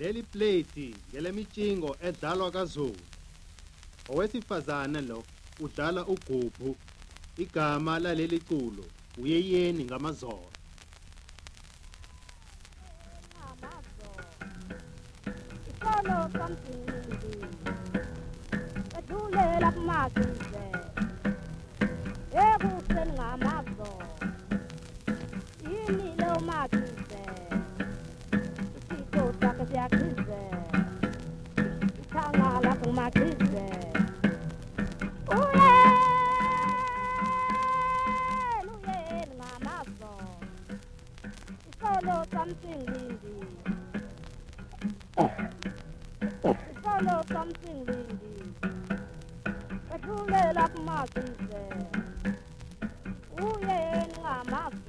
Leli plate ngelemitshingo edlalwa kaZulu. Owesifazana lo udlala ugubhu. Igama laleli culo uyeyeni ngamaZolo. Solo something edulela kumakize ekuseni ngamaZolo yini lo makize isiko sakhe siyakhize uthangala kumakize uyeni ngamaZolo solo something lindi solo something lindi edulela kumakize uyeni ngamaZolo